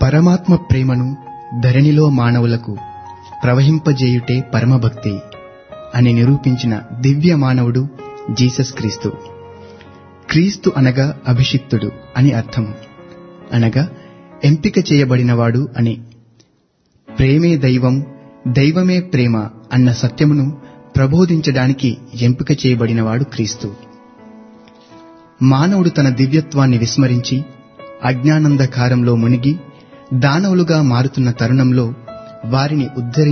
పరమాత్మ ప్రేమను ధరణిలో మానవులకు ప్రవహింపజేయుటే పరమభక్తి అని నిరూపించిన దివ్య మానవుడు జీసస్ క్రీస్తు. క్రీస్తు అనగా అభిషిక్తుడు అని అర్థము, అనగా ఎంపిక చేయబడినవాడు అని. ప్రేమే దైవం, దైవమే ప్రేమ అన్న సత్యమును ప్రబోధించడానికి ఎంపిక చేయబడినవాడు క్రీస్తు. మానవుడు తన దివ్యత్వాన్ని విస్మరించి అజ్ఞానంధకారంలో మునిగి దానవులుగా మారుతున్న తరుణంలో వారిని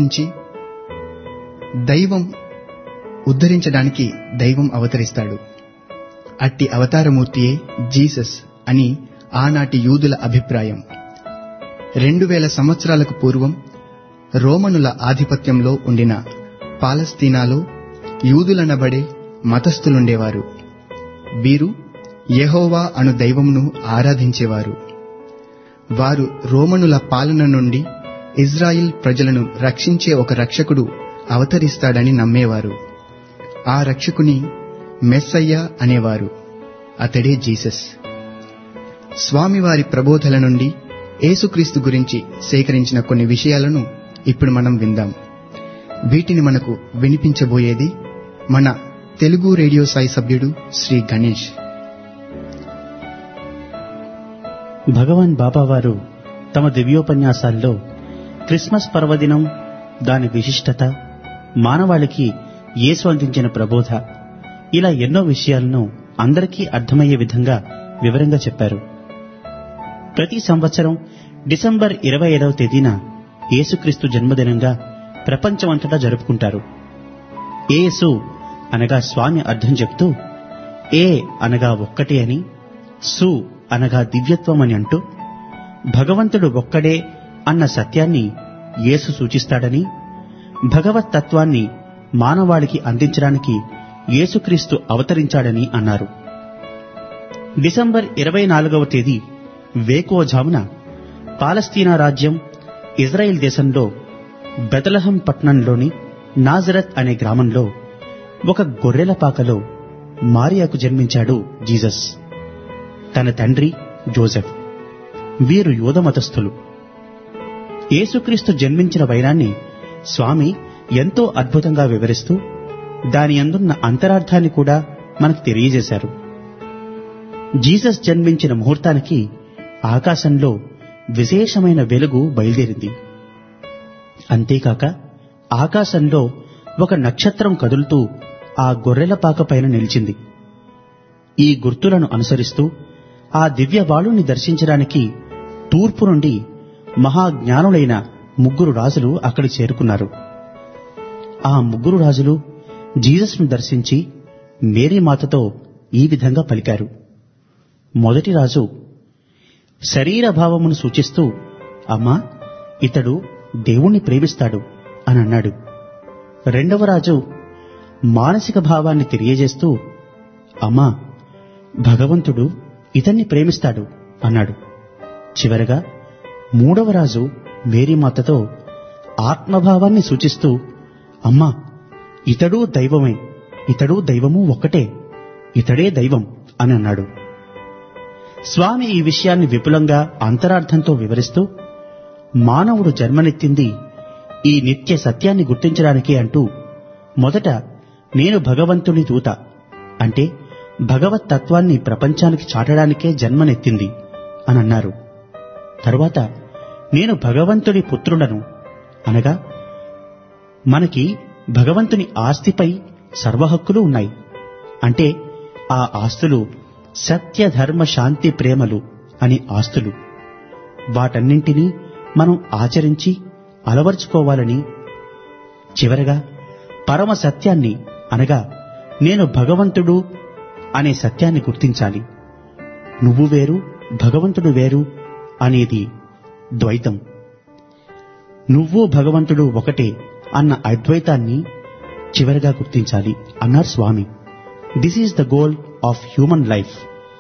ఉద్ధరించడానికి దైవం అవతరిస్తాడు. అట్టి అవతారమూర్తియే జీసస్ అని ఆనాటి యూదుల అభిప్రాయం. 2000 సంవత్సరాలకు పూర్వం రోమనుల ఆధిపత్యంలో ఉండిన పాలస్తీనాలో యూదులనబడే మతస్థులుండేవారు. వీరు యెహోవా అను దైవమును ఆరాధించేవారు. వారు రోమనుల పాలన నుండి ఇజ్రాయిల్ ప్రజలను రక్షించే ఒక రక్షకుడు అవతరిస్తాడని నమ్మేవారు. ఆ రక్షకుని మెస్సయ్య అనేవారు. అతడే జీసస్. స్వామివారి ప్రబోధల నుండి యేసుక్రీస్తు గురించి సేకరించిన కొన్ని విషయాలను ఇప్పుడు మనం విందాం. వీటిని మనకు వినిపించబోయేది మన తెలుగు రేడియో సాయి సభ్యుడు శ్రీ గణేష్. భగవాన్ బాబావారు తమ దివ్యోపన్యాసాల్లో క్రిస్మస్ పర్వదినం, దాని విశిష్టత, మానవాళికి యేసు అందించిన ప్రబోధ, ఇలా ఎన్నో విషయాలను అందరికీ అర్థమయ్యే విధంగా వివరంగా చెప్పారు. ప్రతి సంవత్సరం డిసెంబర్ 25వ తేదీన యేసుక్రీస్తు జన్మదినంగా ప్రపంచమంతటా జరుపుకుంటారు. యేసు అనగా స్వామి అర్థం చెప్తూ, ఏ అనగా ఒక్కటే అని, సు అనగా దివ్యత్వం అని అంటూ, భగవంతుడు ఒక్కడే అన్న సత్యాన్ని యేసు సూచిస్తాడని, భగవత్ తత్వాన్ని మానవాళికి అందించడానికి యేసుక్రీస్తు అవతరించాడని అన్నారు. డిసెంబర్ 24వ తేదీ వేకువజామున పాలస్తీనా రాజ్యం ఇజ్రాయిల్ దేశంలో బెతలహం పట్టణంలోని నాజరత్ అనే గ్రామంలో ఒక గొర్రెల పాకలో మారియాకు జన్మించాడు జీసస్. తన తండ్రి జోసెఫ్. వీరు యూద మతస్థులు. యేసుక్రీస్తు జన్మించిన వైనాన్ని స్వామి ఎంతో అద్భుతంగా వివరిస్తూ దాని అందున్న అంతరార్థాన్ని కూడా మనకు తెలియజేశారు. జీసస్ జన్మించిన ముహూర్తానికి ఆకాశంలో విశేషమైన వెలుగు బయలుదేరింది. అంతేకాక ఆకాశంలో ఒక నక్షత్రం కదులుతూ ఆ గొర్రెల పాక పైన నిలిచింది. ఈ గుర్తులను అనుసరిస్తూ ఆ దివ్యబాలుని దర్శించడానికి తూర్పు నుండి మహాజ్ఞానులైన 3 రాజులు అక్కడికి చేరుకున్నారు. ఆ 3 రాజులు జీసస్ను దర్శించి మేరీమాతతో ఈ విధంగా పలికారు. మొదటి రాజు శరీర భావమును సూచిస్తూ, అమ్మా, ఇతడు దేవుణ్ణి ప్రేమిస్తాడు అని అన్నాడు. రెండవ రాజు మానసిక భావాన్ని తెలియజేస్తూ, అమ్మా, భగవంతుడు ఇతన్ని ప్రేమిస్తాడు అన్నాడు. చివరగా మూడవ రాజు మేరీమాతతో ఆత్మభావాన్ని సూచిస్తూ, అమ్మా, ఇతడూ దైవమే, ఇతడూ దైవము ఒక్కటే, ఇతడే దైవం అని అన్నాడు. స్వామి ఈ విషయాన్ని విపులంగా అంతరార్థంతో వివరిస్తూ, మానవుడు జన్మనెత్తింది ఈ నిత్య సత్యాన్ని గుర్తించడానికే అంటూ, మొదట నేను భగవంతుని దూత, అంటే భగవత్ తత్వాన్ని ప్రపంచానికి చాటడానికే జన్మనెత్తింది అని అన్నారు. తరువాత నేను భగవంతుడి పుత్రుడను, అనగా మనకి భగవంతుని ఆస్తిపై సర్వహక్కులు ఉన్నాయి, అంటే ఆ ఆస్తులు సత్య ధర్మ శాంతి ప్రేమలు అని ఆస్తులు. వాటన్నింటినీ మనం ఆచరించి అలవర్చుకోవాలని, చివరగా పరమ సత్యాన్ని, అనగా నేను భగవంతుడు అనే సత్యాన్ని గుర్తించాలి. నువ్వు వేరు, భగవంతుడు వేరు అనేది ద్వైతం. నువ్వు భగవంతుడు ఒకటే అన్న అద్వైతాన్ని చివరగా గుర్తించాలి అన్నారు Swami. This is the goal of human life.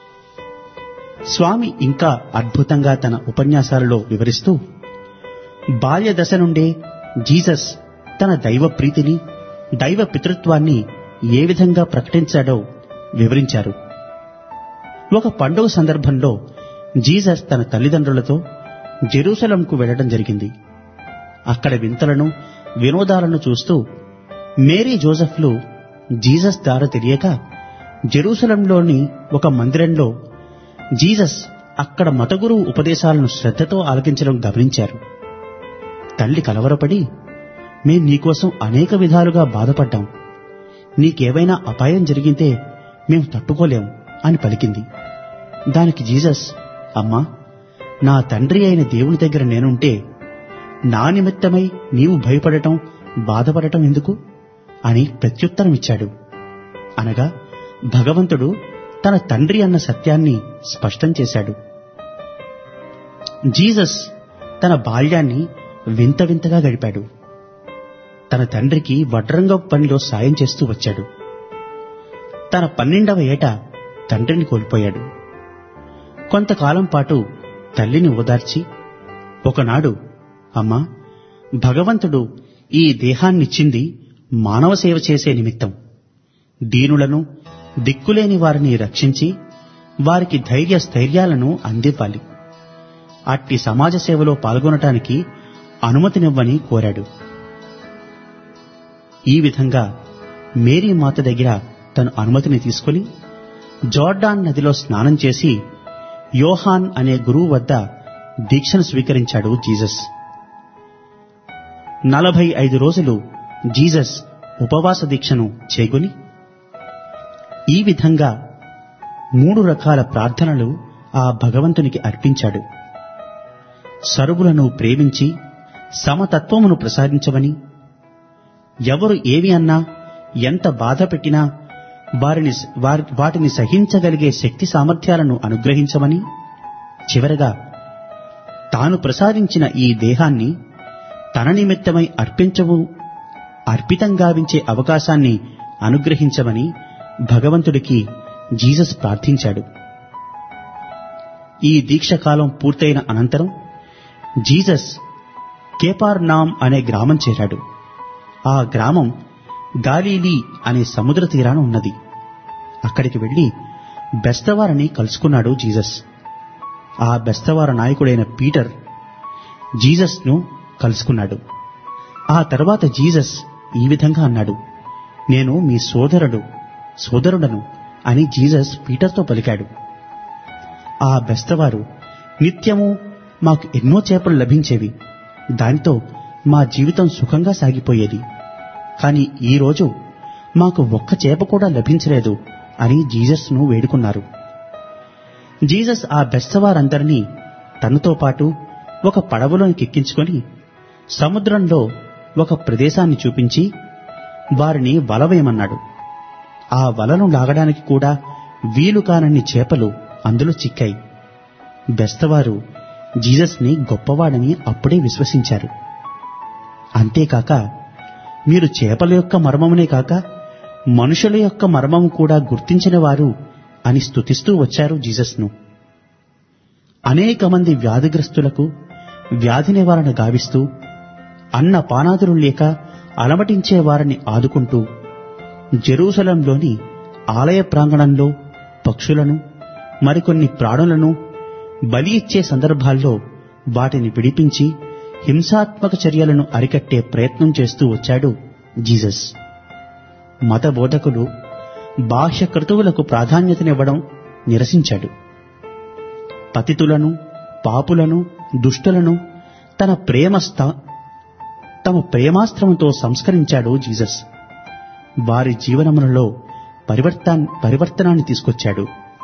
Swami ఇంకా అద్భుతంగా తన ఉపన్యాసాలలో వివరిస్తూ, బాల్య దశ నుండే జీసస్ తన దైవ ప్రీతిని, దైవ పితృత్వాన్ని ఏ విధంగా ప్రకటించాడో వివరించారు. ఒక పండుగ సందర్భంలో జీసస్ తన తల్లిదండ్రులతో జెరూసలంకు వెళ్లడం జరిగింది. అక్కడ వింతలను వినోదాలను చూస్తూ మేరీ జోసెఫ్లు జీసస్ దారి తెలియక జెరూసలంలోని ఒక మందిరంలో జీసస్ అక్కడ మతగురువు ఉపదేశాలను శ్రద్ధతో ఆలకించడం గమనించారు. తల్లి కలవరపడి, మేం నీకోసం అనేక విధాలుగా బాధపడ్డాం, నీకేవైనా అపాయం జరిగితే మేం తట్టుకోలేం అని పలికింది. దానికి జీసస్, అమ్మా, నా తండ్రి అయిన దేవుని దగ్గర నేనుంటే నా నిమిత్తమై నీవు భయపడటం బాధపడటం ఎందుకు అని ప్రత్యుత్తరమిచ్చాడు. అనగా భగవంతుడు తన తండ్రి అన్న సత్యాన్ని స్పష్టం చేశాడు. జీసస్ తన బాల్యాన్ని వింత వింతగా గడిపాడు. తన తండ్రికి వడ్రంగపు పనిలో సాయం చేస్తూ వచ్చాడు. తన 12వ ఏట తండ్రిని కోల్పోయాడు. కొంతకాలం పాటు తల్లిని ఓదార్చి ఒకనాడు, అమ్మా, భగవంతుడు ఈ దేహాన్నిచ్చింది మానవ సేవ చేసే నిమిత్తం, దీనులను దిక్కులేని వారిని రక్షించి వారికి ధైర్య స్థైర్యాలను అందివ్వాలి. అట్టి సమాజ సేవలో పాల్గొనటానికి అనుమతినివ్వని కోరాడు. ఈ విధంగా మేరీ మాత దగ్గర తను అనుమతిని తీసుకుని జోర్డాన్ నదిలో స్నానం చేసి యోహాన్ అనే గురువు వద్ద దీక్షను స్వీకరించాడు జీసస్. 45 రోజులు జీసస్ ఉపవాస దీక్షను చేకొని ఈ విధంగా 3 రకాల ప్రార్థనలు ఆ భగవంతునికి అర్పించాడు. సర్వులను ప్రేమించి సమతత్వమును ప్రసాదించమని, ఎవరు ఏమి అన్నా ఎంత బాధ పెట్టినా వాటిని సహించగలిగే శక్తి సామర్థ్యాలను అనుగ్రహించమని, చివరగా తాను ప్రసాదించిన ఈ దేహాన్ని తన నిమిత్తమై అర్పితం గావించే అవకాశాన్ని అనుగ్రహించమని భగవంతుడికి జీసస్ ప్రార్థించాడు. ఈ దీక్షకాలం పూర్తయిన అనంతరం జీసస్ కేపర్నౌమ్ అనే గ్రామం చేరాడు. ఆ గ్రామం గాలిలీ అనే సముద్ర తీరాన ఉన్నది. అక్కడికి వెళ్లి బెస్తవారిని కలుసుకున్నాడు జీసస్. ఆ బెస్తవార నాయకుడైన పీటర్ జీసస్ ను కలుసుకున్నాడు. ఆ తర్వాత జీసస్ ఈ విధంగా అన్నాడు, నేను మీ సోదరుడను అని జీసస్ పీటర్తో పలికాడు. ఆ బెస్తవారు, నిత్యము మాకు ఎన్నో చేపలు లభించేవి, దానితో మా జీవితం సుఖంగా సాగిపోయేది, కాని ఈరోజు మాకు ఒక్క చేప కూడా లభించలేదు అని జీసస్ను వేడుకున్నారు. జీసస్ ఆ బెస్తవారందరినీ తనతో పాటు ఒక పడవలోకి ఎక్కించుకొని సముద్రంలో ఒక ప్రదేశాన్ని చూపించి వారిని వల వేయమన్నాడు. ఆ వలను లాగడానికి కూడా వీలు కానన్ని చేపలు అందులో చిక్కాయి. బెస్తవారు జీసస్ని గొప్పవాడని అప్పుడే విశ్వసించారు. అంతేకాక, మీరు చేపల యొక్క మర్మమునే కాక మనుషుల యొక్క మర్మము కూడా గుర్తించిన వారు అని స్తుతిస్తూ వచ్చారు జీసస్ను. అనేక మంది వ్యాధిగ్రస్తులకు వ్యాధి నివారణ గావిస్తూ, అన్న పానాదులు లేక అలమటించే వారిని ఆదుకుంటూ, జెరూసలంలోని ఆలయ ప్రాంగణంలో పక్షులను మరికొన్ని ప్రాణులను బలి ఇచ్చే సందర్భాల్లో వాటిని విడిపించి హింసాత్మక చర్యలను అరికట్టే ప్రయత్నం చేస్తూ వచ్చాడు జీసస్. మత బోధకులు బాహ్య క్రతువులకు ప్రాధాన్యతనివ్వడం నిరసించాడు. పతితులను, పాపులను, దుష్టులను తమ ప్రేమాస్త్రముతో సంస్కరించాడు జీసస్. వారి జీవనములలో పరివర్తనాన్ని తీసుకొచ్చాడు.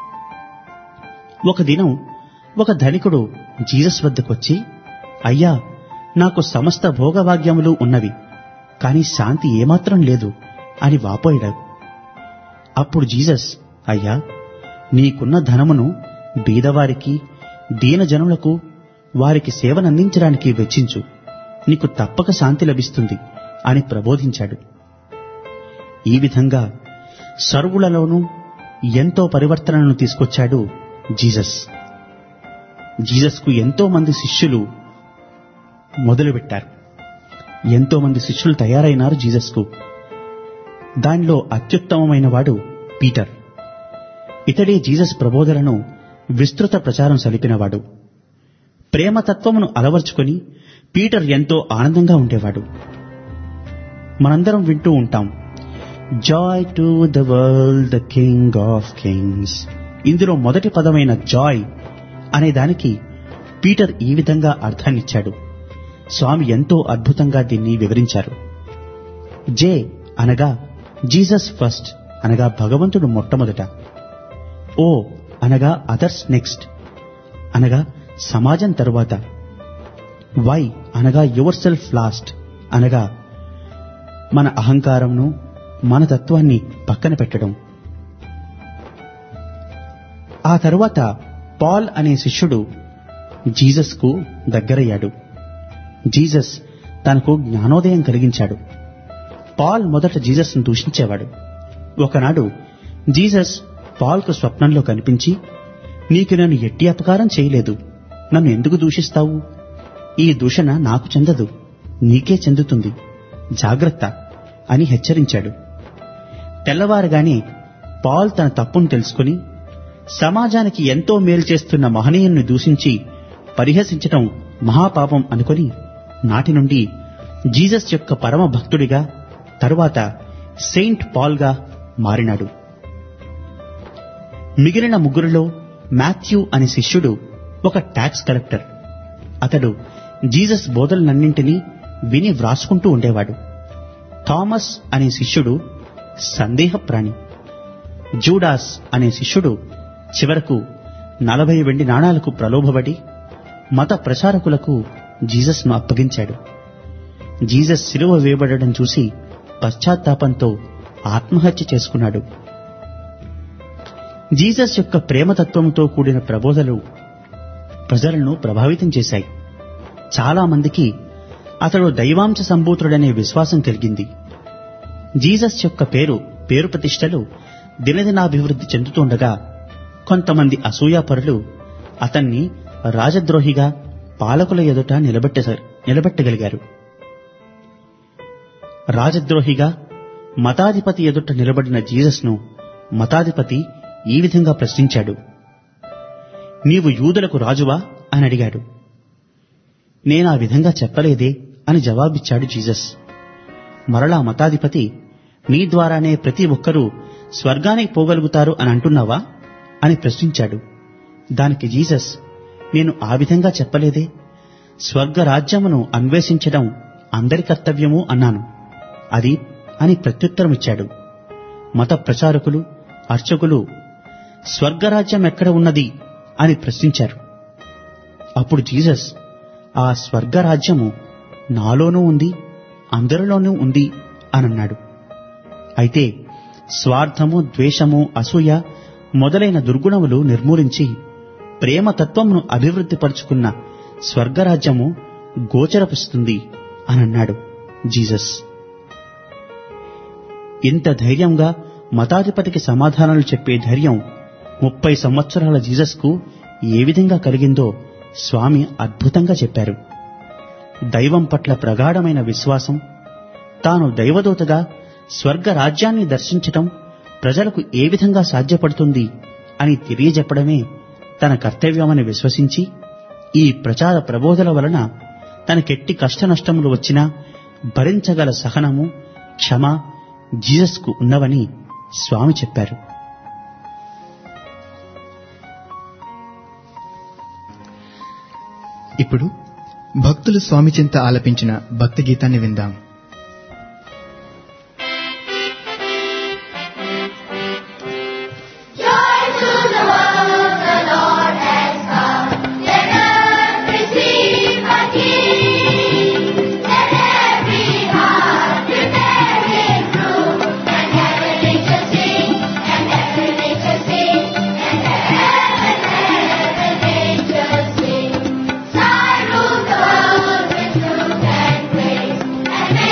ఒక దినం ఒక ధనికుడు జీసస్ వద్దకొచ్చి, అయ్యా, నాకు సమస్త భోగభాగ్యములు ఉన్నవి, కాని శాంతి ఏమాత్రం లేదు అని వాపోయాడు. అప్పుడు జీసస్, అయ్యా, నీకున్న ధనమును బీదవారికి, దీనజనులకు, వారికి సేవనందించడానికి వెచ్చించు, నీకు తప్పక శాంతి లభిస్తుంది అని ప్రబోధించాడు. ఈ విధంగా సర్వులలోనూ ఎంతో పరివర్తనను తీసుకొచ్చాడు జీసస్. జీసస్కు ఎంతో మంది శిష్యులు మొదలుపెట్టారు. ఎంతో మంది శిష్యులు తయారైనారు జీసస్కు. దానిలో అత్యుత్తమమైన వాడు పీటర్. ఇతడే జీసస్ ప్రబోధనను విస్తృత ప్రచారం సలిపినవాడు. ప్రేమతత్వమును అలవర్చుకొని పీటర్ ఎంతో ఆనందంగా ఉండేవాడు. మనందరం వింటూ ఉంటాం, joy to the world the king of kings. ఇందులో మొదటి పదమైన జాయ్ అనే దానికి పీటర్ ఈ విధంగా అర్థాన్నిచ్చాడు. స్వామి ఎంతో అద్భుతంగా దీన్ని వివరించారు. జే అనగా జీసస్ ఫస్ట్, అనగా భగవంతుడు మొట్టమొదట. ఓ అనగా అదర్స్ నెక్స్ట్, అనగా సమాజం తరువాత. వై అనగా యువర్ సెల్ఫ్ లాస్ట్, అనగా మన అహంకారంను, మన తత్వాన్ని పక్కన పెట్టడం. ఆ తరువాత పాల్ అనే శిష్యుడు జీసస్ కు దగ్గరయ్యాడు. జీసస్ తనకు జ్ఞానోదయం కలిగించాడు. పాల్ మొదట జీసస్ ను దూషించేవాడు. ఒకనాడు జీసస్ పాల్ కు స్వప్నంలో కనిపించి, నీకు నేను ఎట్టి అపకారం చేయలేదు, నన్ను ఎందుకు దూషిస్తావు? ఈ దూషణ నాకు చెందదు, నీకే చెందుతుంది, జాగ్రత్త అని హెచ్చరించాడు. తెల్లవారుగానే పాల్ తన తప్పును తెలుసుకుని, సమాజానికి ఎంతో మేలు చేస్తున్న మహనీయుణ్ణి దూషించి పరిహసించటం మహాపాపం అనుకొని నాటి నుండి జీసస్ యొక్క పరమ భక్తుడిగా, తరువాత సెయింట్ పాల్ గా మారినాడు. మిగిలిన ముగ్గురిలో మాథ్యూ అనే శిష్యుడు ఒక ట్యాక్స్ కలెక్టర్. అతడు జీసస్ బోధలన్నింటినీ విని వ్రాసుకుంటూ ఉండేవాడు. థామస్ అనే శిష్యుడు సందేహప్రాణి. జూడాస్ అనే శిష్యుడు చివరకు 40 వెండి నాణాలకు ప్రలోభపడి మత ప్రచారకులకు జీసస్ ను అప్పగించాడు. జీసస్ శిలువ వేయబడడం చూసి పశ్చాత్తాపంతో ఆత్మహత్య చేసుకున్నాడు. జీసస్ యొక్క ప్రేమతత్వంతో కూడిన ప్రబోధలు ప్రజలను ప్రభావితం చేశాయి. చాలా మందికి అతడు దైవాంశ సంభూతుడనే విశ్వాసం కలిగింది. జీసస్ యొక్క పేరు ప్రతిష్టలు దినదినాభివృద్ధి చెందుతుండగా కొంతమంది అసూయాపరులు అతన్ని రాజద్రోహిగా పాలకుల ఎదుట నిలబెట్టగలిగారు. రాజద్రోహిగా మతాధిపతి ఎదుట నిలబడిన జీసస్ ను మతాధిపతి ఈ విధంగా ప్రశ్నించాడు, నీవు యూదులకు రాజువా అని అడిగాడు. నేనా విధంగా చెప్పలేదే అని జవాబిచ్చాడు జీసస్. మరలా మతాధిపతి, నీ ద్వారానే ప్రతి ఒక్కరూ స్వర్గానికి పోగలుగుతారు అని అంటున్నావా అని ప్రశ్నించాడు. దానికి జీసస్, నేను ఆ విధంగా చెప్పలేదే, స్వర్గరాజ్యమును అన్వేషించడం అందరి కర్తవ్యము అన్నాను, అది అని ప్రత్యుత్తరమిచ్చాడు. మత ప్రచారకులు, అర్చకులు స్వర్గరాజ్యం ఎక్కడ ఉన్నది అని ప్రశ్నించారు. అప్పుడు జీసస్, ఆ స్వర్గరాజ్యము నాలోనూ ఉంది, అందరిలోనూ ఉంది అనన్నాడు. అయితే స్వార్థము, ద్వేషము, అసూయ మొదలైన దుర్గుణములు నిర్మూలించి ప్రేమతత్వమును అభివృద్ధిపరుచుకున్న స్వర్గరాజ్యము గోచరపిస్తుంది అనన్నాడు జీసస్. ఇంత ధైర్యంగా మతాధిపతికి సమాధానాలు చెప్పే ధైర్యం 30 సంవత్సరాల జీసస్ కు ఏ విధంగా కలిగిందో స్వామి అద్భుతంగా చెప్పారు. దైవం పట్ల ప్రగాఢమైన విశ్వాసం, తాను దైవదూతగా స్వర్గరాజ్యాన్ని దర్శించటం ప్రజలకు ఏ విధంగా సాధ్యపడుతుంది అని తెలియజెప్పడమే తన కర్తవ్యమని విశ్వసించి, ఈ ప్రచార ప్రబోధల వలన తనకెట్టి కష్టనష్టములు వచ్చినా భరించగల సహనము, క్షమ జీసస్ కు ఉన్నవని స్వామి చెప్పారు. ఇప్పుడు భక్తులు స్వామి చింత ఆలపించిన భక్తి గీతాన్ని విందాం. And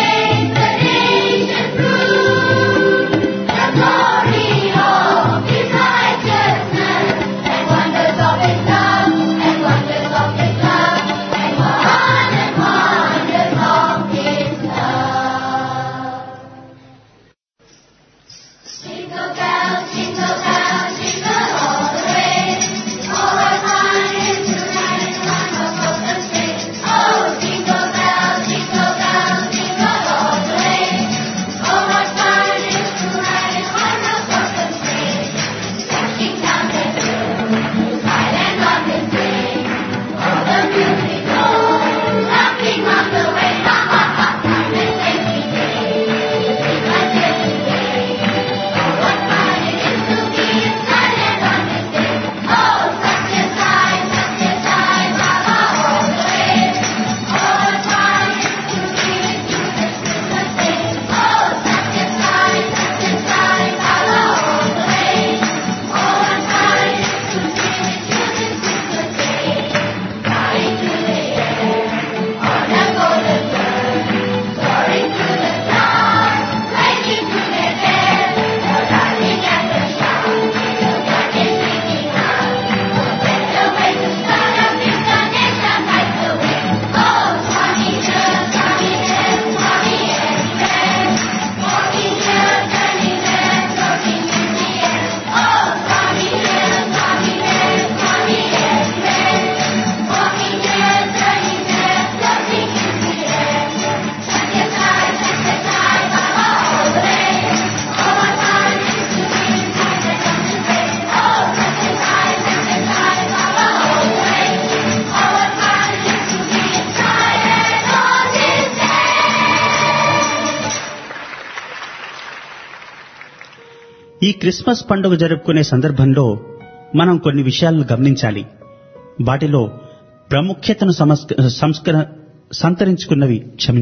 ఈ క్రిస్మస్ పండుగ జరుపుకునే సందర్భంలో మనం కొన్ని విషయాలను గమనించాలి. వాటిలో ప్రాముఖ్యతను సంతరించుకున్నవి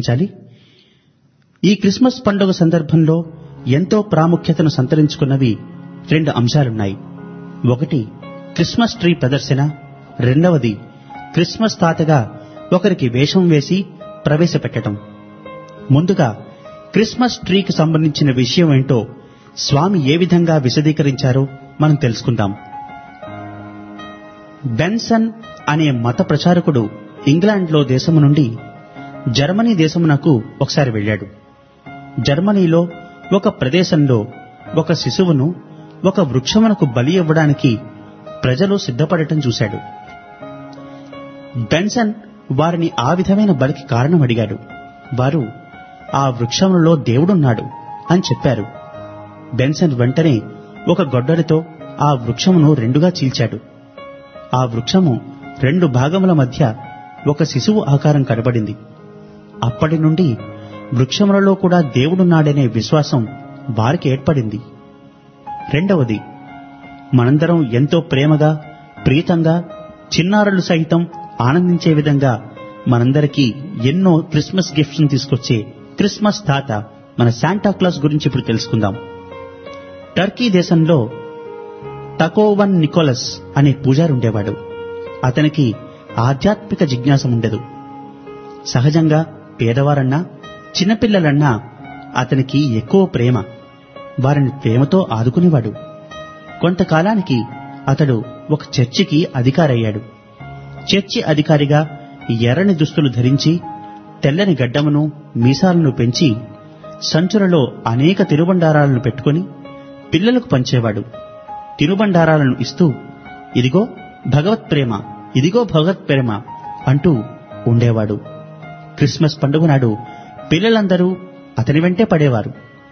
ఈ క్రిస్మస్ పండుగ సందర్భంలో ఎంతో ప్రాముఖ్యతను సంతరించుకున్నవి 2 అంశాలున్నాయి. ఒకటి క్రిస్మస్ ట్రీ ప్రదర్శన, రెండవది క్రిస్మస్ తాతగా ఒకరికి వేషం వేసి ప్రవేశపెట్టడం. ముందుగా క్రిస్మస్ ట్రీకి సంబంధించిన విషయం ఏంటో స్వామి ఏ విధంగా విశదీకరించారో మనం తెలుసుకుందాం. బెన్సన్ అనే మత ప్రచారకుడు ఇంగ్లాండ్లో దేశము నుండి జర్మనీ దేశమునకు ఒకసారి వెళ్ళాడు. జర్మనీలో ఒక ప్రదేశంలో ఒక శిశువును ఒక వృక్షమునకు బలి ఇవ్వడానికి ప్రజలు సిద్ధపడటం చూశాడు. బెన్సన్ వారిని ఆ విధమైన బలికి కారణం అడిగాడు. వారు ఆ వృక్షములలో దేవుడున్నాడు అని చెప్పారు. బెన్సన్ వెంటనే ఒక గొడ్డలితో ఆ వృక్షమును 2గా చీల్చాడు. ఆ వృక్షము 2 భాగముల మధ్య ఒక శిశువు ఆకారం కనబడింది. అప్పటి నుండి వృక్షములలో కూడా దేవుడున్నాడనే విశ్వాసం వారికి ఏర్పడింది. రెండవది, మనందరం ఎంతో ప్రేమగా, ప్రీతంగా, చిన్నారులు సైతం ఆనందించే విధంగా మనందరికీ ఎన్నో క్రిస్మస్ గిఫ్ట్స్ తీసుకొచ్చే క్రిస్మస్ తాత మన శాంటాక్లాస్ గురించి ఇప్పుడు తెలుసుకుందాం. టర్కీ దేశంలో టకోవన్ నికోలస్ అనే పూజారి ఉండేవాడు. అతనికి ఆధ్యాత్మిక జిజ్ఞాస ఉండదు. సహజంగా పేదవారన్నా చిన్నపిల్లలన్నా అతనికి ఎక్కువ ప్రేమ. వారిని ప్రేమతో ఆదుకునేవాడు. కొంతకాలానికి అతడు ఒక చర్చికి అధికారయ్యాడు. చర్చి అధికారిగా ఎర్రని దుస్తులు ధరించి తెల్లని గడ్డమును మీసాలను పెంచి సంచులలో అనేక తినుబండారాలను పెట్టుకుని పిల్లలకు పంచేవాడు. తినుబండారాలను ఇస్తూ ఇదిగో భగవత్ ప్రేమ, ఇదిగో భగవత్ ప్రేమ అంటూ ఉండేవాడు. క్రిస్మస్ పండుగ నాడు పిల్లలందరూ అతని వెంటే పడేవారు.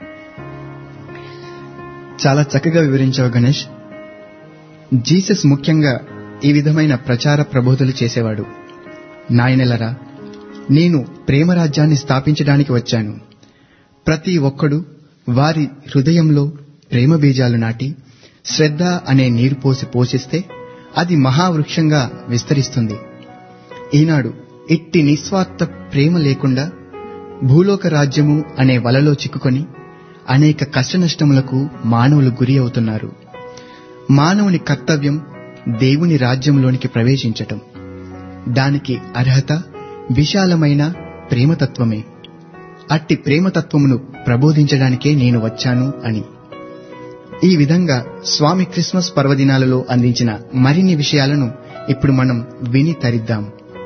చాలా చక్కగా వివరించావు గణేష్. జీసస్ ముఖ్యంగా ఈ విధమైన ప్రచార ప్రబోధలు చేసేవాడు. నాయనలరా, నేను ప్రేమరాజ్యాన్ని స్థాపించడానికి వచ్చాను. ప్రతి ఒక్కడు వారి హృదయంలో ప్రేమ బీజాలు నాటి శ్రద్ధ అనే నీరు పోసి పోషిస్తే అది మహావృక్షంగా విస్తరిస్తుంది. ఈనాడు ఇట్టి నిస్వార్థ ప్రేమ లేకుండా భూలోక రాజ్యము అనే వలలో చిక్కుకొని అనేక కష్టనష్టములకు మానవులు గురి అవుతున్నారు. మానవుని కర్తవ్యం దేవుని రాజ్యంలోనికి ప్రవేశించటం. దానికి అర్హత విశాలమైన ప్రేమతత్వమే. అట్టి ప్రేమతత్వమును ప్రబోధించడానికే నేను వచ్చాను అని. ఈ విధంగా స్వామి క్రిస్మస్ పర్వదినాలలో అందించిన మరిన్ని విషయాలను ఇప్పుడు మనం విని తరిద్దాం.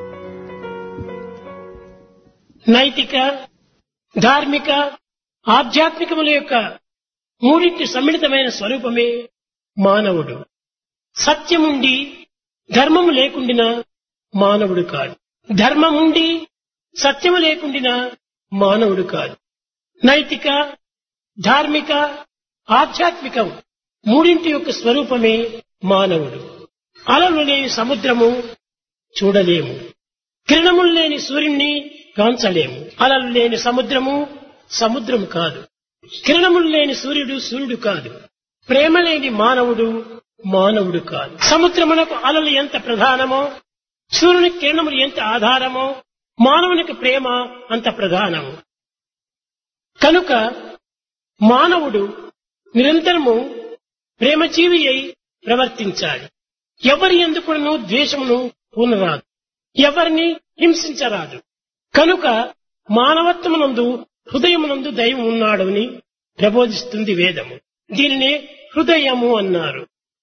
నైతిక, ధార్మిక, ఆధ్యాత్మికముల యొక్క మూడింటి సమ్మిళితమైన స్వరూపమే మానవుడు. సత్యముండి ధర్మము లేకుండినా మానవుడు కాదు. ధర్మముండి సత్యము లేకుండినా మానవుడు కాదు. నైతిక, ధార్మిక, ఆధ్యాత్మికం మూడింటి యొక్క స్వరూపమే మానవుడు. అలలు లేని సముద్రము చూడలేము, కిరణములు లేని సూర్యుణ్ణి కాంచలేము. అలలు లేని సముద్రము సముద్రము కాదు, కిరణములు లేని సూర్యుడు సూర్యుడు కాదు, ప్రేమ లేని మానవుడు మానవుడు కాదు. సముద్రమునకు అలలు ఎంత ప్రధానమో, సూర్యుని కిరణములు ఎంత ఆధారమో, మానవునికి ప్రేమ అంత ప్రధానము. కనుక మానవుడు నిరంతరము ప్రేమజీవి అయి ప్రవర్తించాలి. ఎవరి ఎందుకును ద్వేషమును పూనరాదు, ఎవరిని హింసించరాదు. కనుక మానవత్వమునందు హృదయమునందు దైవం ఉన్నాడని ప్రబోధిస్తుంది వేదము. దీనినే హృదయము అన్నారు.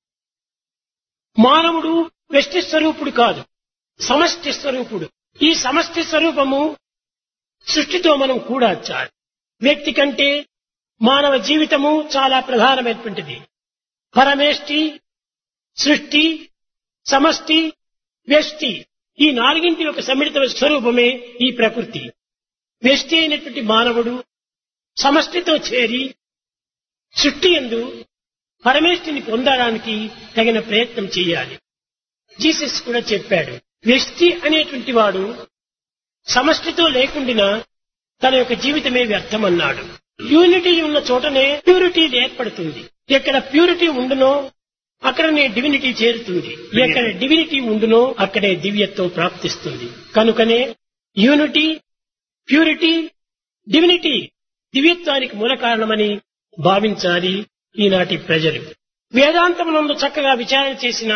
మానవుడు వ్యష్టి స్వరూపుడు కాదు, సమష్టి స్వరూపుడు. ఈ సమష్టి స్వరూపము సృష్టితో మనం కూడాచాలి. వ్యక్తి కంటే మానవ జీవితము చాలా ప్రధానమైనటువంటిది. పరమేష్టి, సృష్టి, సమష్టి, వ్యష్టి ఈ నాలుగింటి యొక్క సమ్మిళిత స్వరూపమే ఈ ప్రకృతి. వ్యష్టి అయినటువంటి మానవుడు సమష్టితో చేరి సృష్టి యందు పరమేష్టిని పొందడానికి తగిన ప్రయత్నం చేయాలి. జీసస్ కూడా చెప్పాడు, వ్యష్టి అనేటువంటి వాడు సమష్టితో లేకుండినా తన యొక్క జీవితమే వ్యర్థమన్నాడు. యూనిటీ ఉన్న చోటనే ప్యూరిటీ ఏర్పడుతుంది. ఎక్కడ ప్యూరిటీ ఉండునో అక్కడనే డివినిటీ చేరుతుంది. ఎక్కడ డివినిటీ ఉండునో అక్కడే దివ్యత్వం ప్రాప్తిస్తుంది. కనుకనే యూనిటీ, ప్యూరిటీ, డివినిటీ దివ్యత్వానికి మూల కారణమని భావించాలి ఈనాటి ప్రజలు. వేదాంతమునందు చక్కగా విచారణ చేసిన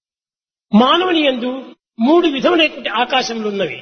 మానవుని యందు 3 విధములైనటువంటి ఆకాశములున్నవి.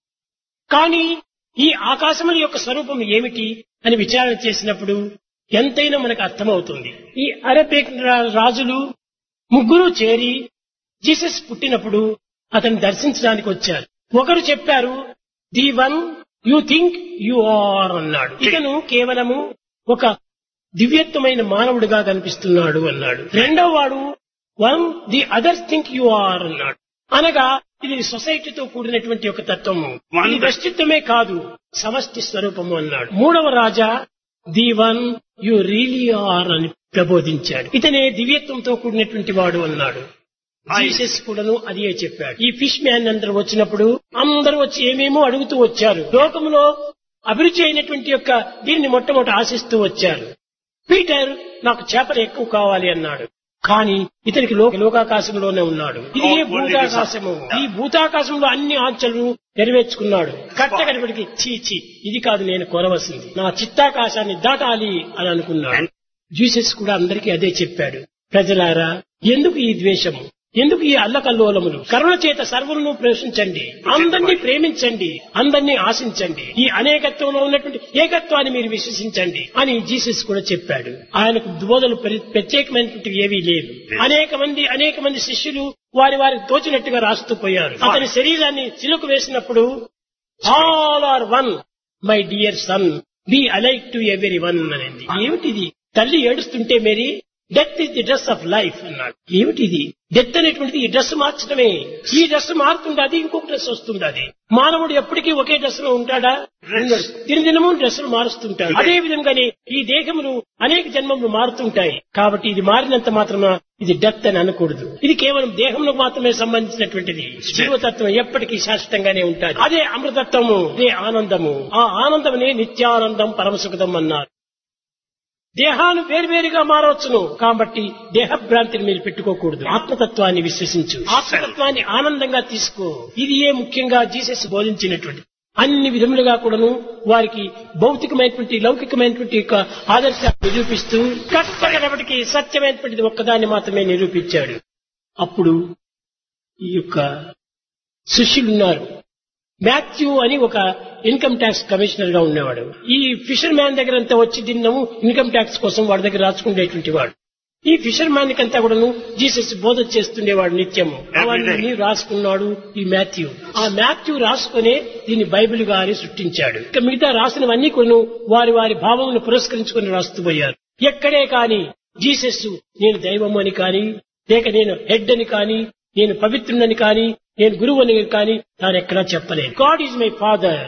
కానీ ఈ ఆకాశముల యొక్క స్వరూపం ఏమిటి అని విచారణ చేసినప్పుడు ఎంతైనా మనకు అర్థమవుతుంది. ఈ అరబిక్ రాజులు 3 చేరి జీసస్ పుట్టినప్పుడు అతన్ని దర్శించడానికి వచ్చారు. ఒకరు చెప్పారు, the one you think you are అన్నాడు. ఇతను కేవలము ఒక దివ్యత్వమైన మానవుడిగా కనిపిస్తున్నాడు అన్నాడు. రెండవ వాడు one the others think you are అన్నాడు. అనగా ఇది సొసైటీతో కూడినటువంటి ఒక తత్వము, ఇది వ్యక్తిత్వమే కాదు సమష్టి స్వరూపము అన్నాడు. మూడవ రాజా the one you really are అని ప్రబోధించాడు. ఇతనే దివ్యత్వంతో కూడినటువంటి వాడు అన్నాడు. జీసస్ కూడాను అదే చెప్పాడు. ఈ ఫిష్ మ్యాన్ అందరూ వచ్చినప్పుడు అందరూ వచ్చి ఏమేమో అడుగుతూ వచ్చారు. లోకంలో అభిరుచి అయినటువంటి యొక్క దీన్ని మొట్టమొదటి ఆశిస్తూ వచ్చారు. పీటర్ నాకు చేపలు ఎక్కువ కావాలి అన్నాడు. కానీ ఇతనికి లోకాకాశంలోనే ఉన్నాడు. ఇది భూతాకాశము. ఈ భూతాకాశంలో అన్ని ఆంక్షలు నెరవేర్చుకున్నాడు. కట్టగడిపడికి చీచి ఇది కాదు నేను కోరవలసింది, నా చిత్తాకాశాన్ని దాటాలి అని అనుకున్నాడు. జీసస్ కూడా అందరికీ అదే చెప్పాడు. ప్రజలారా, ఎందుకు ఈ ద్వేషము, ఎందుకు ఈ అల్లకల్లోలములు? కరుణ చేత సర్వులను ప్రవేశించండి, అందరినీ ప్రేమించండి, అందరినీ ఆశించండి, ఈ అనేకత్వంలో ఉన్నటువంటి ఏకత్వాన్ని మీరు విశ్వసించండి అని జీసస్ కూడా చెప్పాడు. ఆయనకు బోధలు ప్రత్యేకమైనటువంటి ఏవీ లేవు. అనేక మంది శిష్యులు వారికి తోచినట్టుగా రాస్తూ పోయారు. అతని శరీరాన్ని సిలుకు వేసినప్పుడు all are one my dear son, be alike to every one అనేది. ఏమిటిది? తల్లి ఏడుస్తుంటే Mary death is the dress of life అన్నాడు. ఏమిటిది? డెత్ అనేటువంటిది ఈ డ్రెస్ మార్చడమే. ఈ డ్రెస్ మారుతుంది, అది ఇంకొక డ్రెస్ వస్తుంది. అది మానవుడు ఎప్పటికీ ఒకే డ్రెస్ లో ఉంటాడా? దినదినము డ్రెస్సులు మారుస్తుంటాడు. అదే విధంగానే ఈ దేహములు అనేక జన్మములు మారుతుంటాయి. కాబట్టి ఇది మారినంత మాత్రమే ఇది డెత్ అని అనకూడదు. ఇది కేవలం దేహంలో మాత్రమే సంబంధించినటువంటిది. జీవతత్వం ఎప్పటికీ శాశ్వతంగానే ఉంటుంది. అదే అమృతత్వము, అదే ఆనందము. ఆ ఆనందమునే నిత్యానందం పరమసుఖదం అన్నారు. దేహాలు వేరువేరుగా మారవచ్చును, కాబట్టి దేహభ్రాంతిని మీరు పెట్టుకోకూడదు. ఆత్మతత్వాన్ని విశ్వసించు, ఆత్మతత్వాన్ని ఆనందంగా తీసుకో. ఇది ముఖ్యంగా జీసస్ బోధించినటువంటి అన్ని విధములుగా కూడాను వారికి భౌతికమైనటువంటి లౌకికమైనటువంటి యొక్క ఆదర్శాన్ని నిరూపిస్తూ కట్టగడపటికి సత్యమైనటువంటిది ఒక్కదాన్ని మాత్రమే నిరూపించాడు. అప్పుడు ఈ యొక్క శిష్యులున్నారు. మాథ్యూ అని ఒక ఇన్కమ్ ట్యాక్స్ కమిషనర్ గా ఉండేవాడు. ఈ ఫిషర్ మ్యాన్ దగ్గర అంతా వచ్చి దిన్నము ఇన్కమ్ ట్యాక్స్ కోసం వాడి దగ్గర రాసుకునేటువంటి వాడు. ఈ ఫిషర్ మ్యాన్ కంతా కూడాను జీసస్ బోధ చేస్తుండేవాడు నిత్యము. అవన్నీ రాసుకున్నాడు ఈ మాథ్యూ. ఆ మాథ్యూ రాసుకునే దీన్ని బైబిల్ గా అని సృష్టించాడు. ఇక మిగతా రాసినవన్నీ కొన్ని వారి భావములను పురస్కరించుకుని రాస్తూ పోయారు. ఎక్కడే కాని జీసస్ నేను దైవము అని కాని, లేక నేను హెడ్ అని కాని, నేను పవిత్రుడని కాని, నేను గురువు అని కాని తాను ఎక్కడా చెప్పలేదు. God is my father,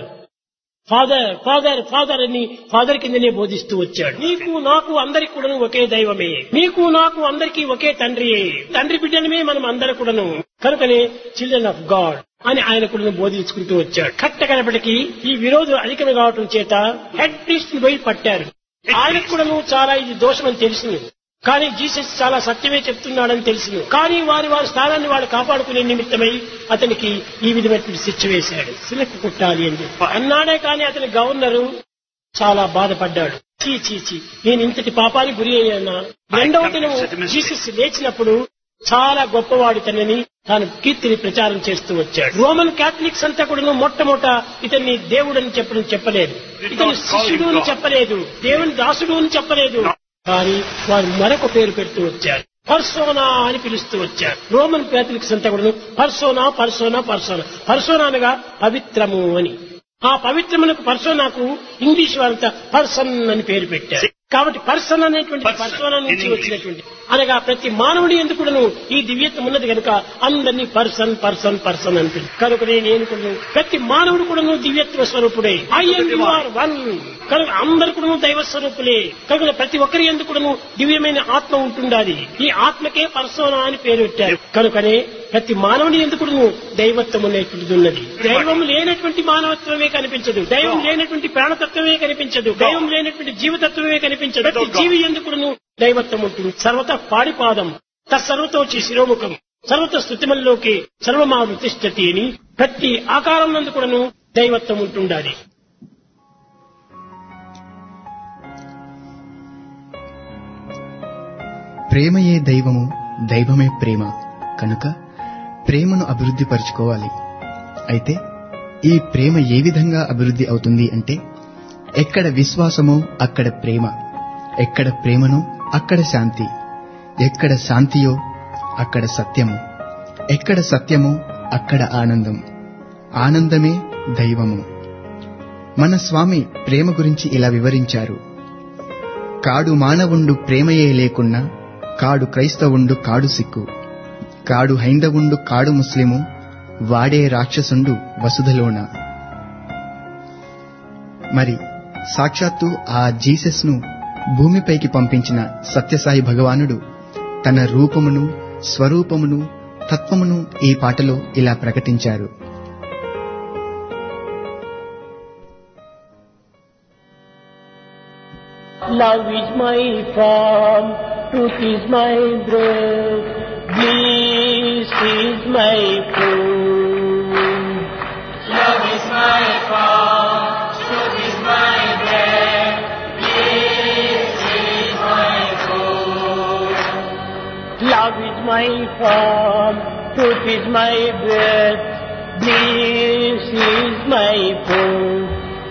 father father father అని ఫాదర్ కిందనే బోధిస్తూ వచ్చాడు. నీకు నాకు అందరికి కూడాను ఒకే దైవమే, నీకు నాకు అందరికీ ఒకే తండ్రియే, తండ్రి బిడ్డలమే మనం అందరూ కూడాను, కనుకనే చిల్డ్రన్ ఆఫ్ గాడ్ అని ఆయన కూడా బోధించుకుంటూ వచ్చాడు. కట్టకనప్పటికీ ఈ విరోధం అధికం కావటం చేత హెడ్ ప్రీస్ట్ ని పోయి పట్టారు. ఆయనకు కూడాను చాలా ఇది దోషమని తెలుసును, కానీ జీసస్ చాలా సత్యమే చెప్తున్నాడని తెలుసును. కానీ వారి స్థానాన్ని వాడు కాపాడుకునే నిమిత్తమై అతనికి ఈ విధమైనటువంటి శిక్ష వేశాడు. సిలకు కుట్టాలి అని చెప్పి అన్నాడే కానీ అతని గవర్నరు చాలా బాధపడ్డాడు. చీ నేను ఇంతటి పాపానికి గురి అయ్యానా. రెండవ దినం జీసస్ లేచినప్పుడు చాలా గొప్పవాడు తనని తాను కీర్తిని ప్రచారం చేస్తూ వచ్చాడు. రోమన్ క్యాథలిక్స్ అంతా కూడా మొట్టమొదట ఇతన్ని దేవుడని చెప్పలేదు, ఇతని శిష్యుడు అని చెప్పలేదు, దేవుని దాసుడు అని చెప్పలేదు. కానీ వారు మరొక పేరు పెడుతూ వచ్చారు, పర్సోనా అని పిలుస్తూ వచ్చారు. రోమన్ క్యాథలిక్స్ అంతా కూడా పర్సోనా పర్సోనా పర్సోనా, పర్సోనా అనగా పవిత్రము అని. ఆ పవిత్రమునకు పర్సోనాకు ఇంగ్లీష్ వారంతా పర్సన్ అని పేరు పెట్టారు. కాబట్టి పర్సన్ అనేటువంటి పర్సోనా నుంచి వచ్చినటువంటి అనగా ప్రతి మానవుడి ఎందుకును ఈ దివ్యత్వం ఉన్నది కనుక అందరినీ పర్సన్ పర్సన్ పర్సన్ అంటుంది. కనుక నేను కూడా ప్రతి మానవుడు కూడా దివ్యత్వ స్వరూపుడే. వన్ కనుక అందరు కూడా దైవ స్వరూపులే. కనుక ప్రతి ఒక్కరి ఎందుకును దివ్యమైన ఆత్మ ఉంటుండాలి. ఈ ఆత్మకే పర్సోనా అని పేరు పెట్టారు. కనుకనే ప్రతి మానవుని ఎందుకును దైవత్వం అనేటువంటిది ఉన్నది. దైవం లేనటువంటి మానవత్వమే కనిపించదు, దైవం లేనటువంటి ప్రాణతత్వం తత్వమే కనిపించదు, దైవం లేనటువంటి జీవతత్వమే కనిపించదు. ప్రతి జీవి ఎందుకును దైవత్వం ఉంటుంది. సర్వత పాడిపాదం తత్సర్వతోచి శిరోముఖం సర్వత స్థుతిమల్లోకి సర్వమాను తిష్టతి అని ప్రతి ఆకారం నందు కూడాను దైవత్వం ఉంటుండాలి. ప్రేమయే దైవము, దైవమే ప్రేమ. కనుక ప్రేమను అభివృద్ధి పరుచుకోవాలి. అయితే ఈ ప్రేమ ఏ విధంగా అభివృద్ధి అవుతుంది అంటే, ఎక్కడ విశ్వాసమో అక్కడ ప్రేమ, ఎక్కడ ప్రేమనో అక్కడ శాంతి, ఎక్కడ శాంతియో అక్కడ సత్యము, ఎక్కడ సత్యమో అక్కడ ఆనందం, ఆనందమే దైవము. మన స్వామి ప్రేమ గురించి ఇలా వివరించారు: కాడు మానవుండు ప్రేమయే లేకున్నా, కాడు క్రైస్తవుండు కాడు సిక్కు, కాడు హైందవుండు కాడు ముస్లిము, వాడే రాక్షసుండు వసుధలోన. మరి సాక్షాత్తు ఆ జీసస్ ను భూమిపైకి పంపించిన సత్యసాయి భగవానుడు తన రూపమును, స్వరూపమును, తత్వమును ఈ పాటలో ఇలా ప్రకటించారు: Love is my form, truth is my breath, bliss is my food. Love is my form, truth is my breath, bliss is my food. Love is my form, truth is my breath, bliss is my food.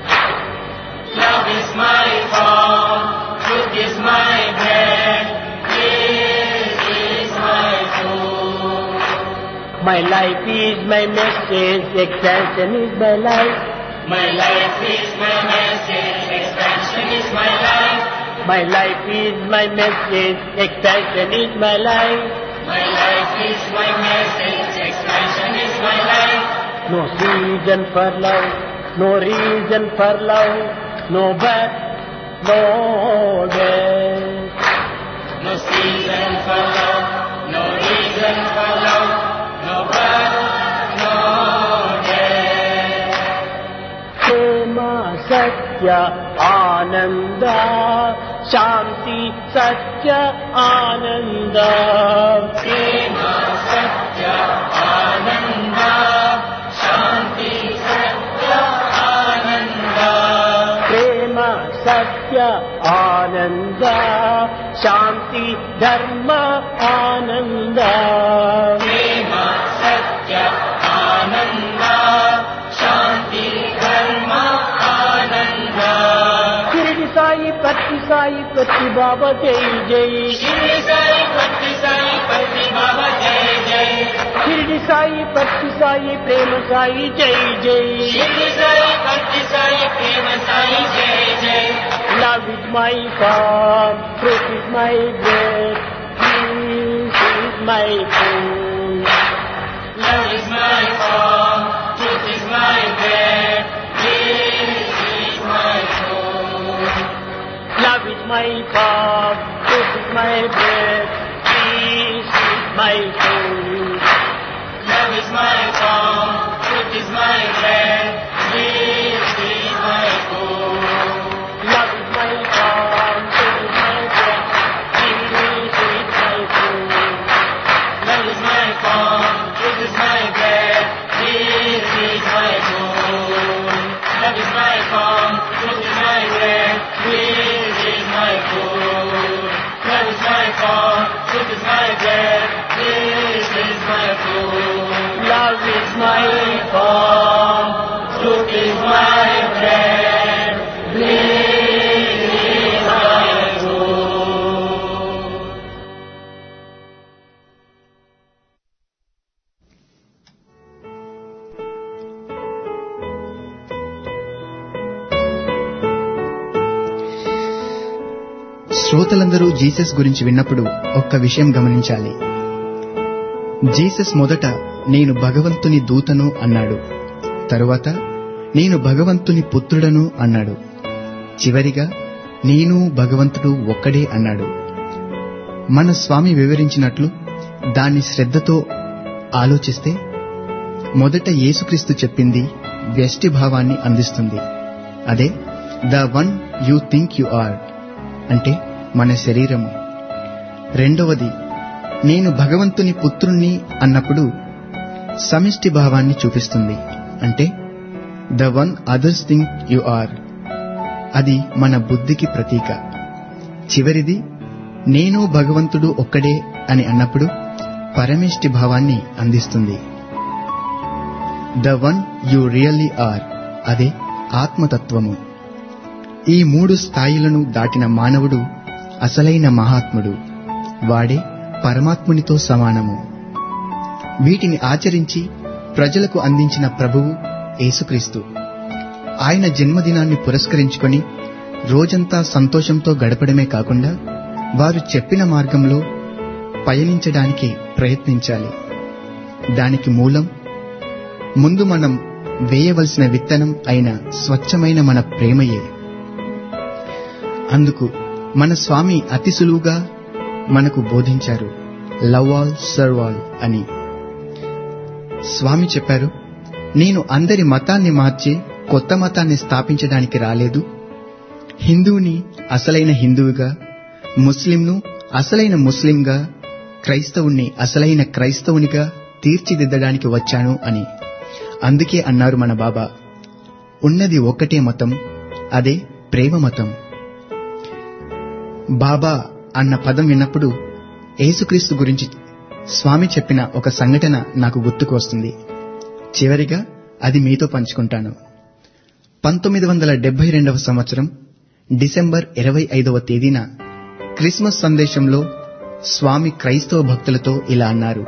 Love is my form, truth is my breath, bliss is my food. My life is my message, expansion is my life. My life is my message, expansion is my life. My life is my message, expansion is my life. My life is my message, expansion is my life. No reason for love, no reason for love, no birth, no death. No season for love, no reason for love, no birth, no death. Prema Satya Ananda, Shanti Satya Ananda. Prema Satya Ananda, Shanti Satya Ananda. Prema Satya Ananda, Shanti Dharma Ananda. Prema Satya Ananda, Shanti Dharma Ananda. Shirdi Sai Patti Baba Jai Jai. Shirdi Sai Patti Baba Jai Jai. Shirdi Sai Patti Sai Prema Sai Jai Jai. Shirdi Sai Patti Sai Prema Sai Jai Jai. Love is my form, truth is my breath, peace is my food. Love is my form, truth is my breath, bliss is my food. Love is my form, truth is my breath, peace is my food. Love is my form, truth is my breath, bliss is my food. Love is my form, truth is my breath, peace is my food. Love is my form, truth is my breath, bliss is my food. Love is my form, truth is my breath, bliss is my food. Love is my form, truth is my breath, bliss is my food. Love is my form, Truth is my breath, bliss is my food. శ్రోతలందరూ Jesus గురించి విన్నప్పుడు ఒక్క విషయం గమనించాలి. Jesus మొదట నేను భగవంతుని దూతను అన్నాడు, తరువాత నేను భగవంతుని పుత్రుడను అన్నాడు, చివరిగా నేను భగవంతుడు ఒక్కడే అన్నాడు. మన స్వామి వివరించినట్లు దాన్ని శ్రద్ధతో ఆలోచిస్తే మొదట యేసుక్రీస్తు చెప్పింది వ్యష్టి భావాన్ని అందిస్తుంది. అదే the one you think you are అంటే మన శరీరము. రెండవది నేను భగవంతుని పుత్రుణ్ణి అన్నప్పుడు సమిష్టి భావాన్ని చూపిస్తుంది, అంటే the one others think you are, అది మన బుద్ధికి ప్రతీక. చివరిది నేను భగవంతుడు ఒక్కడే అని అన్నప్పుడు పరమేష్టి భావాన్ని అందిస్తుంది. The one you really are, అదే ఆత్మతత్వము. ఈ 3 స్థాయిలను దాటిన మానవుడు అసలైన మహాత్ముడు, వాడే పరమాత్మునితో సమానము. వీటిని ఆచరించి ప్రజలకు అందించిన ప్రభువు యేసుక్రీస్తు. ఆయన జన్మదినాన్ని పురస్కరించుకొని రోజంతా సంతోషంతో గడపడమే కాకుండా వారు చెప్పిన మార్గంలో పయనించడానికి ప్రయత్నించాలి. దానికి మూలం ముందు మనం వేయవలసిన విత్తనం అయిన స్వచ్ఛమైన మన ప్రేమయే. అందుకు మన స్వామి అతి సులువుగా మనకు బోధించారు, లవ్ ఆల్ సర్వ్ ఆల్ అని. స్వామి చెప్పారు, నేను అందరి మతాన్ని మార్చి కొత్త మతాన్ని స్థాపించడానికి రాలేదు. హిందువుని అసలైన హిందువుగా, ముస్లింను అసలైన ముస్లింగా, క్రైస్తవుణ్ణి అసలైన క్రైస్తవునిగా తీర్చిదిద్దడానికి వచ్చాను అని. అందుకే అన్నారు మన బాబా, ఉన్నది ఒక్కటే మతం, అదే ప్రేమ మతం. బాబా అన్న పదం విన్నప్పుడు యేసుక్రీస్తు గురించి స్వామి చెప్పిన ఒక సంఘటన నాకు గుర్తుకు వస్తుంది. చివరిగా అది మీతో పంచుకుంటాను. 1972వ సంవత్సరం డిసెంబర్ 25వ తేదీన క్రిస్మస్ సందేశంలో స్వామి క్రైస్తవ భక్తులతో ఇలా అన్నారు,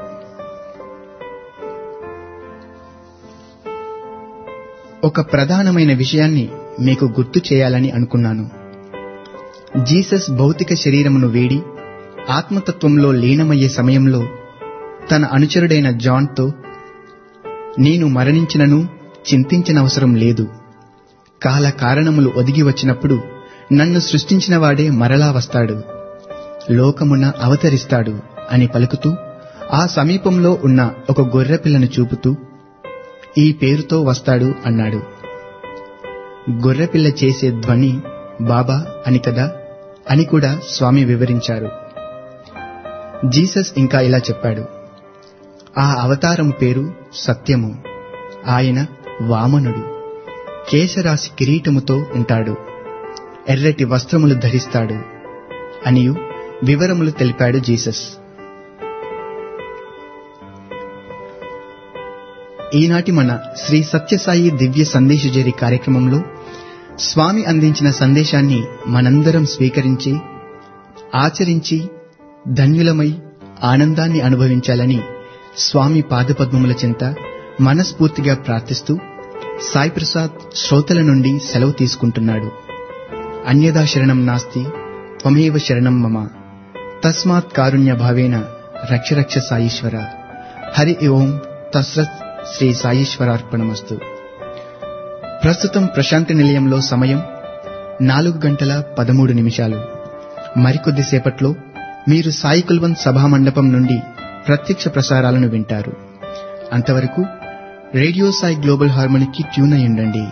ఒక ప్రధానమైన విషయాన్ని మీకు గుర్తు చేయాలని అనుకున్నాను. జీసస్ భౌతిక శరీరమును వీడి ఆత్మతత్వంలో లీనమయ్యే సమయంలో తన అనుచరుడైన జాన్తో, నేను మరణించినను చింతించనవసరం లేదు, కాల కారణములు ఒదిగి వచ్చినప్పుడు నన్ను సృష్టించిన వాడే మరలా వస్తాడు, లోకమున అవతరిస్తాడు అని పలుకుతూ ఆ సమీపంలో ఉన్న ఒక గొర్రెపిల్లను చూపుతూ ఈ పేరుతో వస్తాడు అన్నాడు. గొర్రెపిల్ల చేసే ధ్వని బాబా అని కదా అని కూడా స్వామి వివరించారు. జీసస్ ఇంకా ఇలా చెప్పాడు, ఆ అవతారము పేరు సత్యము, ఆయన వామనుడు, కేశరాశి కిరీటముతో ఉంటాడు, ఎర్రటి వస్త్రములు ధరిస్తాడు అనియు వివరములు తెలిపాడు జీసస్. ఈనాటి మన శ్రీ సత్యసాయి దివ్య సందేశజరి కార్యక్రమంలో స్వామి అందించిన సందేశాన్ని మనందరం స్వీకరించి ఆచరించి ధన్యులమై ఆనందాన్ని అనుభవించాలని స్వామి పాదపద్మముల చెంత మనస్ఫూర్తిగా ప్రార్థిస్తూ సాయి ప్రసాద్ శ్రోతల నుండి సెలవు తీసుకుంటున్నాడు. అన్యదా శరణం నాస్తి త్వమేవ శరణం మమ, తస్మాత్ కారుణ్య భావేన రక్ష రక్ష సాయీశ్వర. హరి ఓం తస్సత్. శ్రీ సాయీశ్వరార్పణమస్తు. ప్రస్తుతం ప్రశాంతి నిలయంలో సమయం 4:13. మరికొద్దిసేపట్లో మీరు సాయి కుల్వంత్ సభామండపం నుండి ప్రత్యక్ష ప్రసారాలను వింటారు. అంతవరకు రేడియో సాయి గ్లోబల్ హార్మోనికి ట్యూన్ అయి ఉండండి.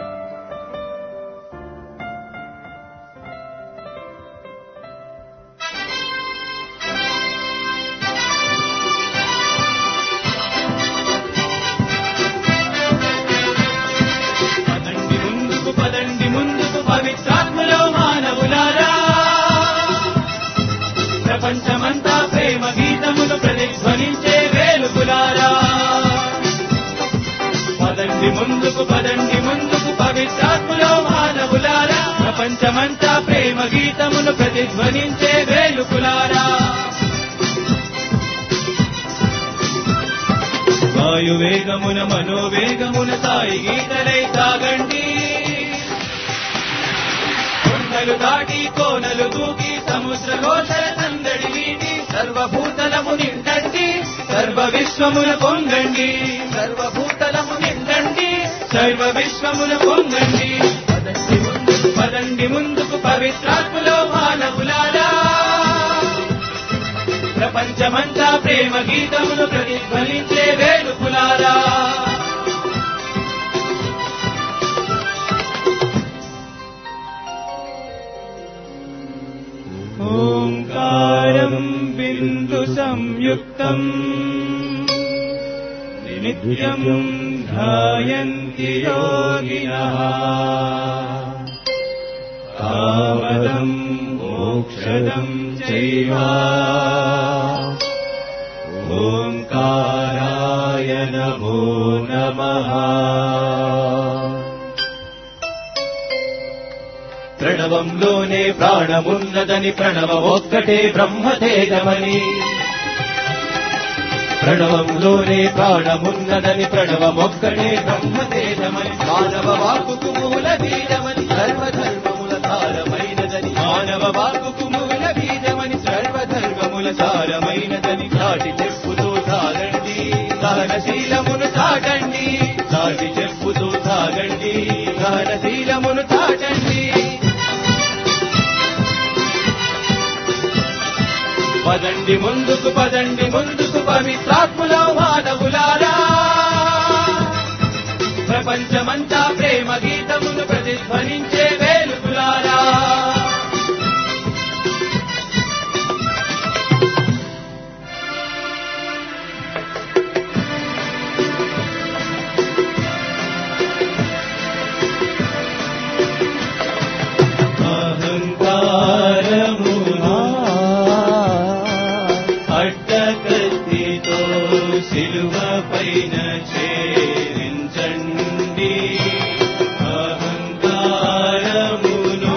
ప్రపంచమంతా ప్రేమ గీతములు ప్రతిధ్వనించే వేలుపులారా, పదండి ముందుకు పవిత్రాత్మలో మానవులారా, ప్రపంచమంతా ప్రేమ గీతములు ప్రతిధ్వనించే వేలుపులారా. వాయువేగమున మనోవేగమున సాయి గీతలై తాగండి, కొండలు దాటి కోనలు దూకి సముద్ర ఘోషల సందడి వీటి, సర్వభూతలము నిండండి సర్వ విశ్వమున పొంగండి, సర్వభూతలము నిండండి సర్వ విశ్వమున పొంగండి. పదండి ముందుకు పవిత్రాత్మలో మానవులారా, ప్రపంచమంతా ప్రేమ గీతమును ప్రతిధ్వనించే వేలుపులారా. संयुक्तम् नित्यम् ध्यायन्ति योगिनः कामदम् मोक्षदम् चैव ओङ्काराय नमो नमः। ప్రణవంలోనే ప్రాణమున్నదని ప్రణవమొక్కటే బ్రహ్మతేజమని ప్రణవంలోనే ప్రాణమున్నదని ప్రణవమొక్కటే బ్రహ్మతేజమని మానవ వాక్కుకు మూల బీజమని సర్వధర్మముల సారమైనదని మానవ వాక్కుకు మూల బీజమని సర్వధర్మముల సారమైనదని చాటి చెప్పుతూ సాగండి సహనశీలమును చాటండి చాటి చెప్పుతూ సాగండి సహనశీలమును చాటండి పదండి ముందుకు పవిత్రాత్ముల మానవులారా ప్రపంచమంతా ప్రేమ గీతమును ప్రతిధ్వనించే వేలుగులారా సిలువ పైన చేరించండి అహంకారమును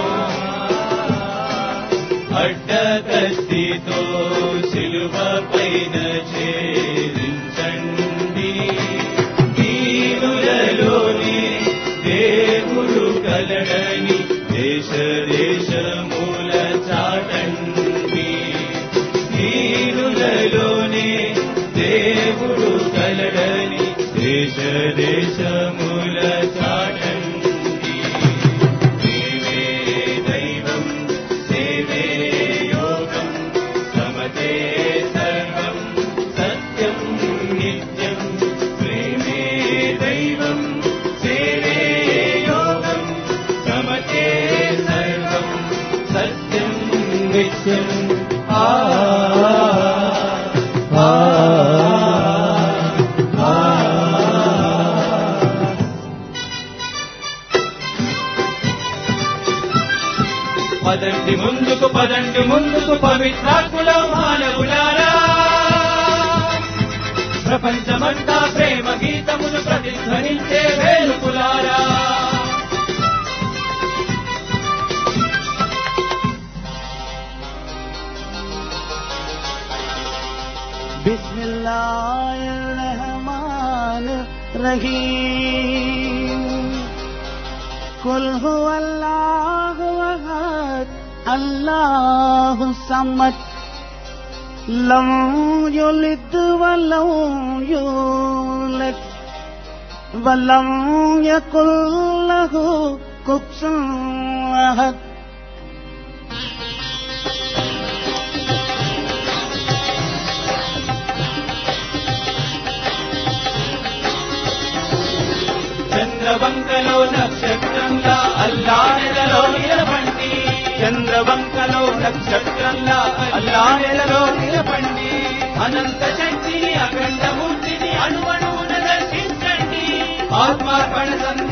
అడ్డకత్తితో సిలువ పైన చేరించండి దీనులలోనే దేవుడు కలడని దేశ దేశముల చాటండి దీనులలోనే దేవుడు కలడని దేశ దేశముల చాటండి సేవే దైవం సేవే యోగం సమతే సర్వం సత్యం నిత్యం ప్రేమే దైవం సేవే యోగం సమతే సర్వం సత్యం నిత్యం పదండి ముందుకు పవిత్రాత్ముల మానవులారా ప్రపంచమంతా ప్రేమ గీతమును ప్రతిధ్వనించే వేలుకులారా బిస్మిల్లాహిర్రహమానిర్రహీం కుల్ హువల్లాహు అహద్ అల్లాహు సమద్ లం యలిద్ వలం యూలద్ వలం యకుల్ లహు కుఫువన్ అహద్. చంద్రవంకలో నక్షత్రంలా అల్లాహ్‌లో నిలబండి చంద్రవంకలో నక్షత్రంలా అల్లాహ్‌లో నిలబండి అనంత శక్తిని అఖండ మూర్తిని అణువణువున దర్శించండి ఆత్మార్పణ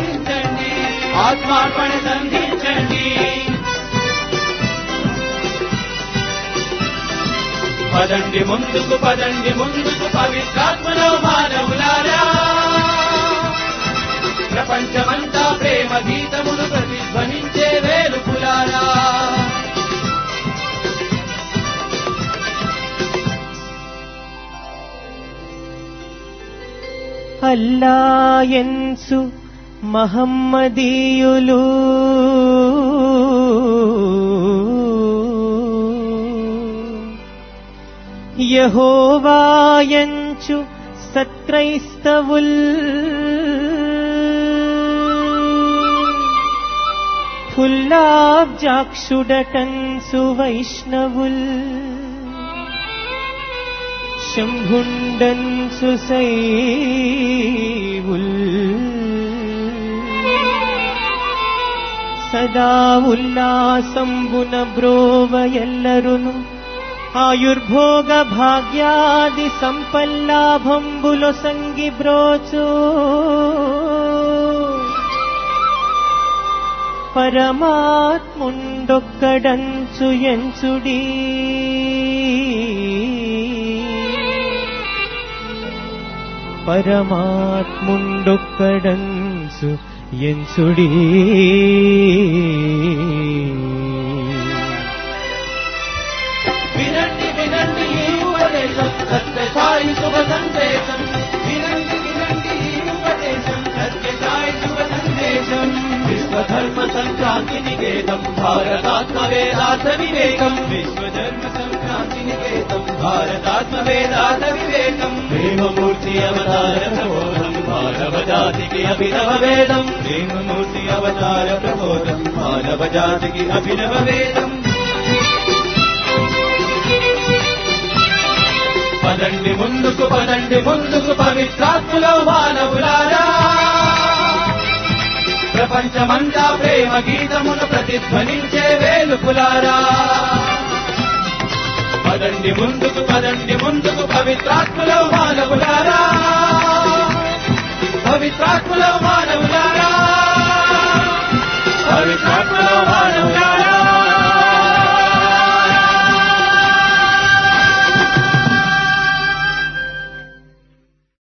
సంధించండి పదండి ముందుకు పవిత్రాత్మలో మానవులారా ప్రపంచమంతా ప్రేమ గీతమును ప్రతిధ్వనించే వేలుపులారా అల్లాయన్సు మహమ్మదీయులు యెహోవాయంచు సత్క్రైస్తవుల్ ఫుల్లాబ్జాక్షుడటన్సు వైష్ణవుల్ శంభుండన్సు శైవుల్ సదా ఉల్లాసంబున బ్రోవ ఎల్లరును ఆయుర్భోగ భాగ్యాది సంపల్లాభంబులో సంగి బ్రోచు పరమాత్ముండొక్కడంచు ఎంచుడీ పరమాత్ముండొక్కడంచు ఎంచుడీ వినండి వినండి ఈ ఉపదేశం సత్యసాయి శుభ సందేశం వినండి వినండి ఈ ఉపదేశం సత్యసాయి శుభ సందేశం విశ్వధర్మ సంక్రాంతి నికేతం భారతాత్మ వేదాంత వివేకం విశ్వధర్మ సంక్రాంతి నికేతం భారతాత్మ వేదాంత వివేకం ప్రేమమూర్తి అవతార ప్రబోధం మానవ జాతికి అభినవ వేదం ప్రేమమూర్తి అవతార ప్రబోధం మానవ జాతికి అభినవ వేదం పదండి ముందుకు పవిత్రాత్ములో మానవులారా ప్రపంచమంతా ప్రేమ గీతమును ప్రతిధ్వనించే వేలుపులారా పదండి ముందుకు పవిత్రాత్ములో మానవులారా పవిత్రాత్ములో మానవులారా